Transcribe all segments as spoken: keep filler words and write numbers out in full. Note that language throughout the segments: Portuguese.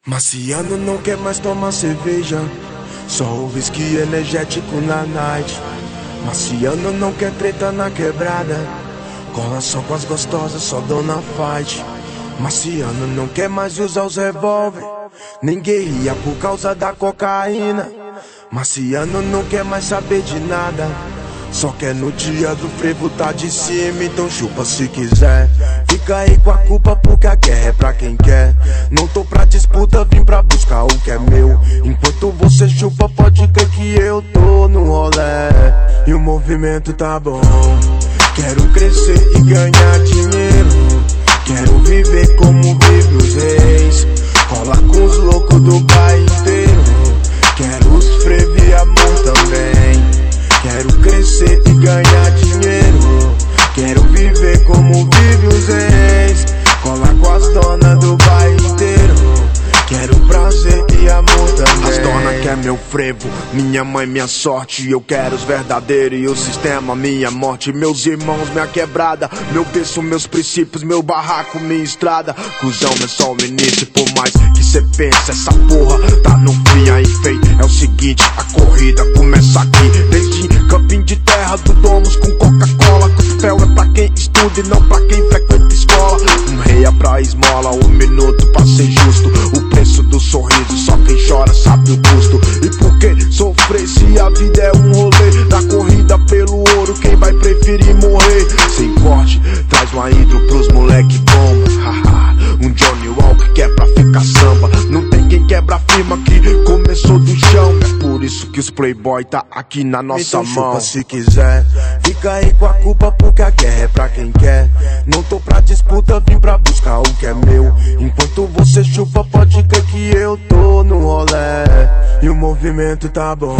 Marciano não quer mais tomar cerveja, só o whisky energético na night. Marciano não quer treta na quebrada, cola só com as gostosas, só dona fight. Marciano não quer mais usar os revólver, nem guerrilha por causa da cocaína. Marciano não quer mais saber de nada, só quer no dia do frevo tá de cima, então chupa se quiser. Fica aí com a culpa porque a guerra é pra quem quer. Não tô pra disputa, vim pra buscar o que é meu. Enquanto você chupa, pode crer que eu tô no rolê. E o movimento tá bom. Quero crescer e ganhar dinheiro, quero viver como vive os reis. Cola com os loucos do bairro inteiro, quero os frevo e amor também. Quero crescer e ganhar dinheiro, quero viver como vive os ex. Cola com as donas do bairro inteiro, quero prazer e amor também. As donas quer meu frevo, minha mãe minha sorte. Eu quero os verdadeiros e o sistema minha morte. Meus irmãos minha quebrada, meu berço meus princípios, meu barraco minha estrada. Cusão é só o início, por mais que cê pense, essa porra tá no fim aí feio. É o seguinte, a corrida começa aqui. Desde campinho de terra do Domus com Coca-Cola. Coquetel é pra quem estuda e não pra quem frequenta escola. Um rei é pra esmola, um minuto pra ser justo. O preço do sorriso, só quem chora sabe o custo. E por que sofrer se a vida é um rolê? Da corrida pelo ouro, quem vai preferir morrer? Sem corte, traz uma hidro pros moleque bomba. Um Johnny Walker que é pra ficar samba. Não tem quem quebra a firma que começou do chão. É por isso que os playboy tá aqui na nossa então mão. Chupa se quiser, fica aí com a culpa porque a guerra é pra quem quer. Não tô pra disputa, vim pra buscar o que é meu. Enquanto você chupa, pode crer que eu tô no rolê. E o movimento tá bom.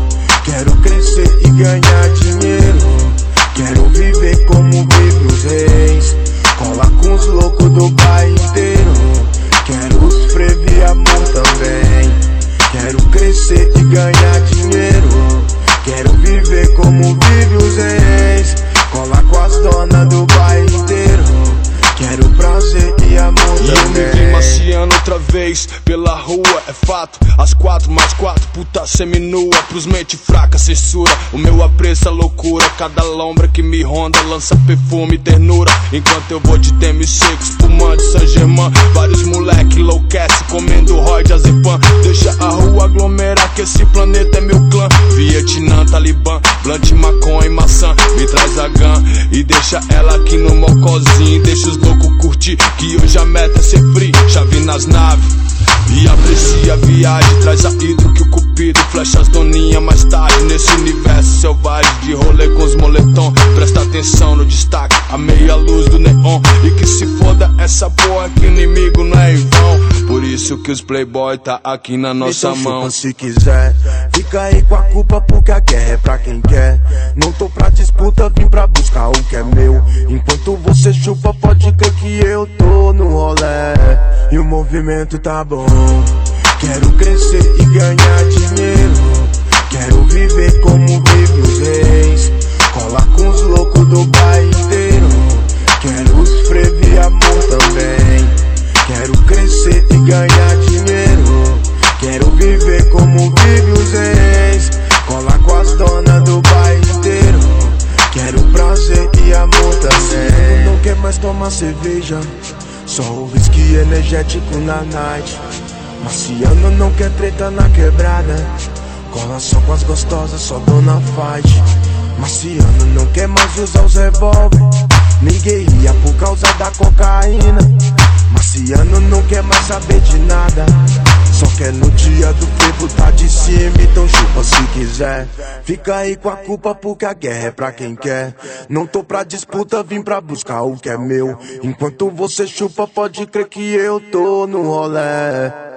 Quero crescer e ganhar dinheiro, quero viver como vive os reis. Cola com os loucos do bairro inteiro, quero os frevo e amor também. Quero crescer e ganhar dinheiro, quero viver como vive os reis. Cola com as donas do bairro inteiro, quero prazer e amor também. E eu me vi Marciano outra vez pela rua, é fato. As quatro mais quatro, puta seminua. Pros mente fraca, censura o meu apreço, a loucura. Cada lombra que me ronda lança perfume e ternura. Enquanto eu vou de Demi Seco, espumante Saint-Germain. Vários moleque enlouquece comendo Roy de Azepam. Deixa a rua aglomerar que esse planeta é meu clã. Vietnã, Talibã, blunt, maconha e maçã. Me traz a gun e deixa ela aqui no mocozinho. Deixa os loucos curtir que hoje a meta é ser free. Chave nas naves e aprecia a viagem. Traz a hidro que o cupido flecha as doninhas mais tarde. Nesse universo selvagem de rolê com os moletom. Presta atenção no destaque, a meia luz do neon. E que se foda essa porra que inimigo não é em vão. Por isso que os playboy tá aqui na nossa então, mão. Chupa se quiser, fica aí com a culpa porque a guerra é pra quem quer. Não tô pra disputa, vim pra buscar o que é meu. Enquanto você chupa, pode crer que eu tô no rolê. E o movimento tá bom. Quero crescer e ganhar dinheiro, quero viver como vive os reis. Cola com os loucos do bairro inteiro, quero os frevo e amor também. Quero crescer e ganhar dinheiro, quero viver como vive os ex. Cola com as donas do bairro inteiro, quero prazer e amor também. Não quer mais tomar cerveja, só o whisky energético na night. Marciano não quer treta na quebrada, cola só com as gostosas, só dona fight. Marciano não quer mais usar os revólver, nem guerrilha por causa da cocaína. Marciano não quer mais saber de nada, só quer no dia do frevo tá de cima, então chupa se quiser. Fica aí com a culpa porque a guerra é pra quem quer. Não tô pra disputa, vim pra buscar o que é meu. Enquanto você chupa, pode crer que eu tô no rolê.